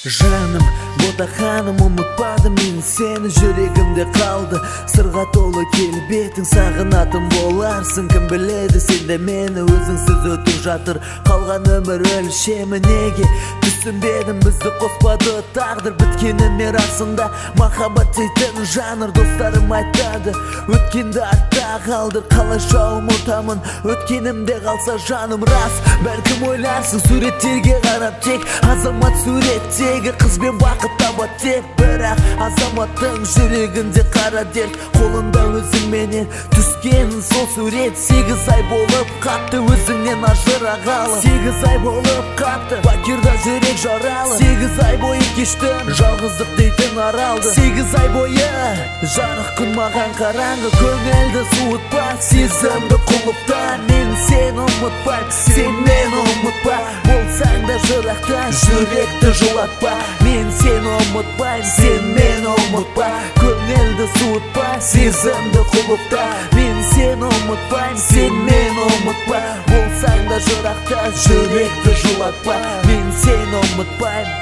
Жаным, бота ханым, ұмытпадым мен сені, жүрегімде қалды сырға толы келбетің, сағынатын боларсың, кім біледі сенде мені, өзіңсіз өтіп жатыр қалған өмір өлшемі. Неге түсінбедім, бізді қоспады тағдыр, біткені расында махаббат дейтін жанр. Достарым айтады, өткенді артта қалдыр, қалайша ұмытамын, өткенімде қалса жаным. Рас, бәлкім ойларсың, суреттерге қарап тек азамат суреттегі қызбен бақыт табады деп, бірақ азаматтың жүрегінде қара дерт, қолында өзіңменен түскен сол сурет. 8 ай болып қапты өзіңнен ажырағалы, 8 ай болып қапты факирда жүрек жаралы, 8 ай бойы кештім жалғыздық дейтін аралды, 8 ай бойы жарық күн маған қараңғы, көңілді суытпа, сезімді құлыпта. Мен сені ұмытпайм, сен мені ұмытпа, болсаң да жырақта жүректі жылатпа. Мен сені ұмытпайм, сен мені ұмытпа, көңілді суытпа, сезімді құлыпта. Мен сені ұмытпайм, сен мені ұмытпа, болсаң да жырақта жүректі жылатпа. Мен сені ұмытпайм.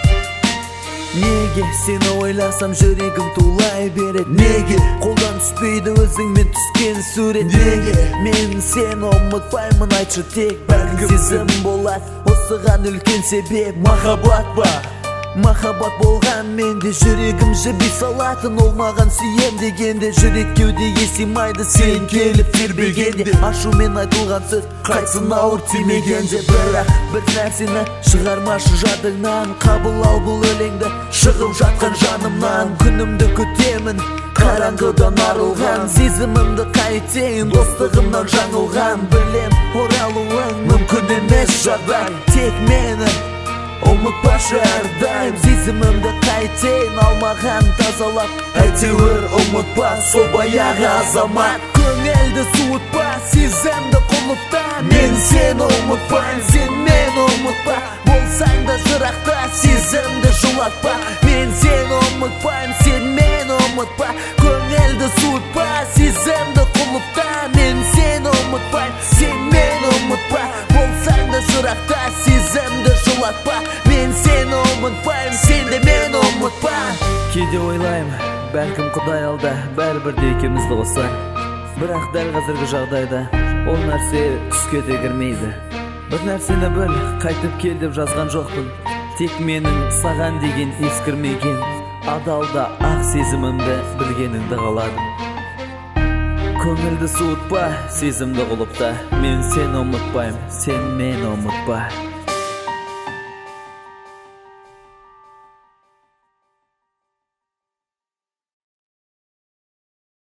Неге сені ойласам жүрегім тулай береді, неге қолдан түспейді өзіңмен түскен сурет, неге мен сені ұмытпаймын, айтшы тек бәлкім сезім болады, осыған үлкен себеп махаббат ба? Махаббат болған менде жүрегім жіби салатын, ол маған сүйем дегенде жүрек кеудеге сыймайды, сен келіп тербегенде ашумен айтылған сөз қайтсын ауыр тимегенде. Бірақ бір нәрсені шығармашы жадыңнан, қабыл ал бұл өлеңді шығып жатқан жанымнан. Күнімді күтемін қараңғыдан арылған, сезімімді қайтейін достығымнан жаңылған. Білем оралуың мүмкін емес жағдай, тек мені ұмытпашы әрдайым, сезімімді қайтейін алмаған тазалап, әйтеуір ұмытпа сол баяғы азамат. Көңілді суытпа, сезімді құлыпта. Мен сені ұмытпайм, сен мені ұмытпа, болсаң да жырақта сезімді жылатпа. Мен сені ұмытпайм, сен мені ұмытпа, көңілді суытпа, сезімді құлыпта. Мен сені ұмытпайм, сен мені ұмытпа, болсаң да жырақта сезімді жылатпа. Мен сені ұмытпайм, сен де мені ұмытпа. Кейде ойлаймын, бәлкім Құдай алда бәрібірде екеумізді қосар, бірақ дәл қазіргі жағдайда ол нәрсе түске де кірмейді. Бір нәрсені біл, қайтып кел деп жазған жоқпын, тек менің саған деген ескірмеген адалда ақ сезімімді білгеніңді қаладым. Көңілді суытпа, сезімді құлыпта. Мен сені ұмытпайм, сен мені ұмытпа.